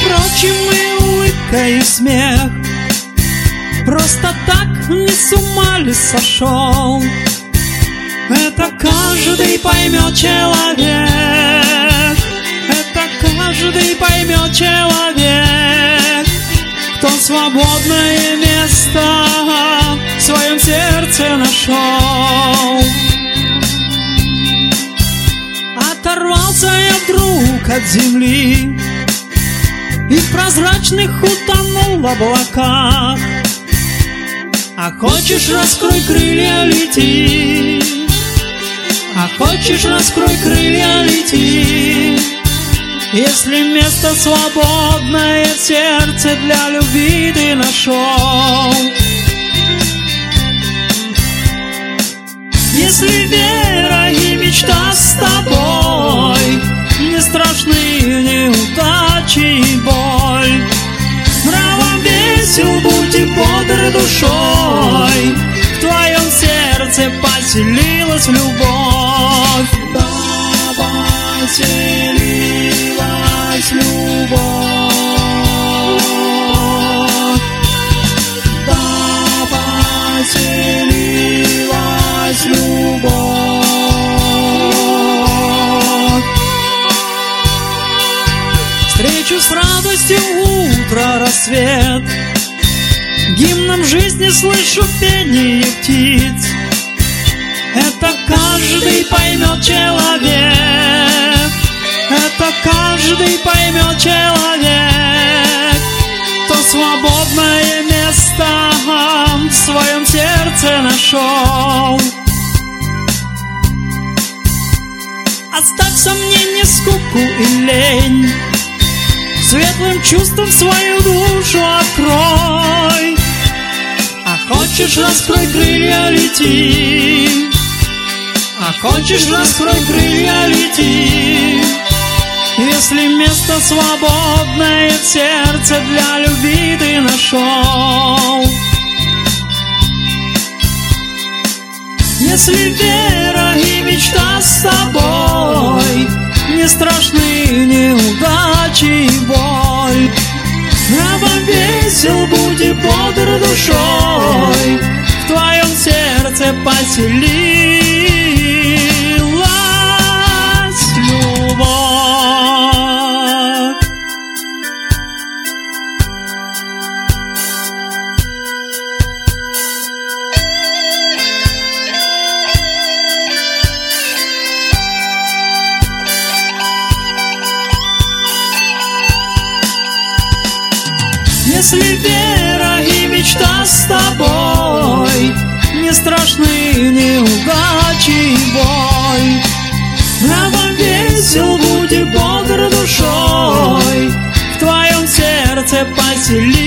Впрочем, и улыбка, и смех просто так не с ума ли сошел? Это каждый поймет человек, это каждый поймет человек, кто свободное место в своем сердце нашел. Оторвался я вдруг от земли и в прозрачных утонул в облаках. А хочешь, раскрой крылья, лети, а хочешь, раскрой крылья, лети. Если место свободное в сердце для любви ты нашел, если вера и мечта с тобой, не страшны неудачи и боль. Нравом весел будь и бодр душой, в твоем сердце поселилась любовь. Да, поселилась любовь. Да, поселилась любовь. Встречу с радостью утро, рассвет, гимном жизни слышу пение птиц. Это каждый поймет человек, это каждый поймет человек, кто свободное место в своем сердце нашел. Оставь сомнения, скуку и лень, светлым чувством свою душу открой. А хочешь, раскрой крылья, лети, а хочешь, раскрой крылья, лети. Если место свободное в сердце для любви ты нашел, если вера и мечта с тобой, не страшны неудачи и боль. Нравом весел будь и бодр душой, в твоем сердце поселилась любовь. Если вера и мечта с тобой, не страшны неудачи и боль. Нравом весел будь и бодр душой, в твоем сердце поселилась